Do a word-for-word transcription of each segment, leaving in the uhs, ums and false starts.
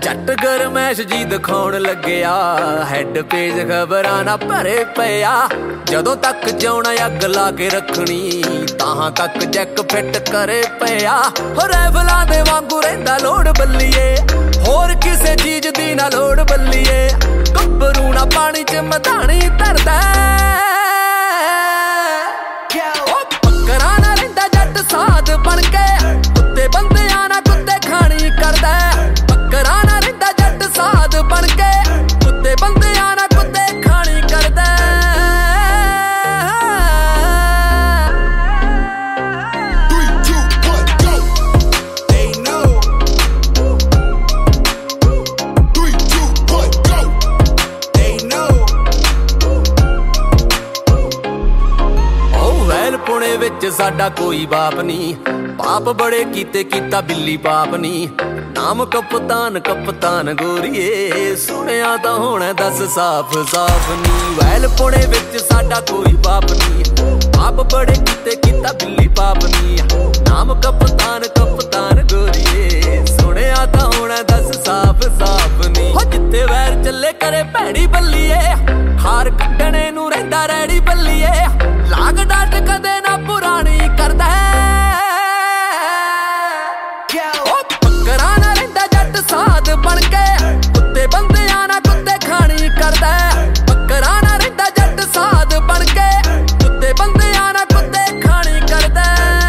जट गरमैश जी दिखाउण लग्या had page खबरां ना भरे पिया जदों तक जिउणा अग ला के रखनी ताहां तक जैक फिट करे पिया हो रैफलां दे वांगू रहिंदा लोड़ बल्लीए होर किसे चीज दी ना लोड़ बल्लीए गब्बरू ना पानी च मधानी धरदा पक्करा ना रहिंदा जट साध बन के कुत्ते बंदियां ना कुत्ते खानी करदा पक्करा ना रहिंदा जट साध बन के कुत्ते बंदियां ना कुत्ते खानी करदा पुणे विच साडा कोई बाप नी पाप बड़े कीते कीता बिल्ली पाप नी नाम कप्तान कप्तान गोरीए सुनिया तां होना दस साफ साफ नी वैल पुणे विच साडा कोई बाप नी पाप बड़े कीते कीता बिल्ली पाप नी नाम कप्तान कप्तान गोरीए सुनिया तां होना दस साफ साफ नी हो जिथे वैर चले करे भैड़ी बल्लीए हार कड्डणे नूं रहिंदा रैड़ी बल्लीए लाग डाट कदे ना पुरानी करदा पक्करा ना रहिंदा जट साध बन के कुत्ते बंदियां ना कुत्ते खानी करदा पक्करा ना रहिंदा जट साध बन के कुत्ते बंदियां ना कुत्ते खानी करदा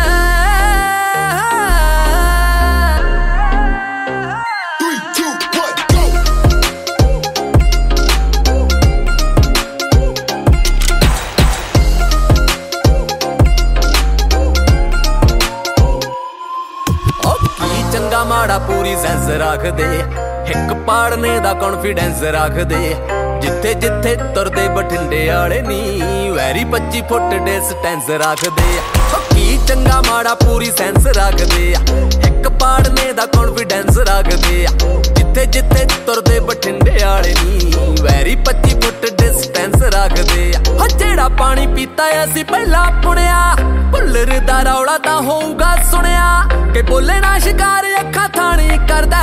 चंगा माड़ा पूरी सेंस रख दे हिक पाड़ने दा कॉन्फिडेंस रख दे जिथे जिथे तुरदे बठिंडे आले नी वैरी पच्ची फुट डिस्टेंस रख दे की चंगा माड़ा पूरी सेंस रख दे हिक पाड़ने दा कॉन्फिडेंस रख दे जिथे जिथे तुरदे बठिंडे आले नी वैरी पच्ची फुट डिस्टेंस रख दे हो जेड़ा पानी पीता असी पहला पुणिया भुल्लर दा रौला तां होऊगा सुनिया के बोले ना शिकार अखा थानी करदा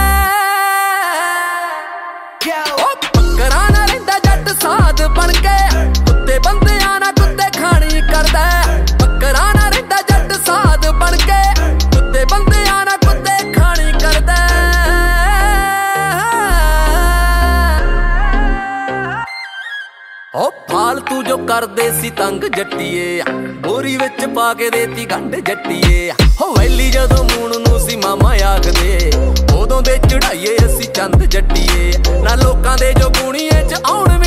पक्करा ना रहिंदा जट साध बन के कुत्ते बंदियां ना कुत्ते खानी करदा पक्करा ना रहिंदा जट साध बन के कुत्ते बंदियां ना कुत्ते खानी करदा ओ फालतू जो करदे सी तंग जट्टीए बोरी विच पा के देती गंढ जट्टीए हो वैली जदों मूण नूं सी मामा आखदे उदों दे चढ़ाईए असी चंद जट्टीए ना लोकां दे जो गुणीए च आउण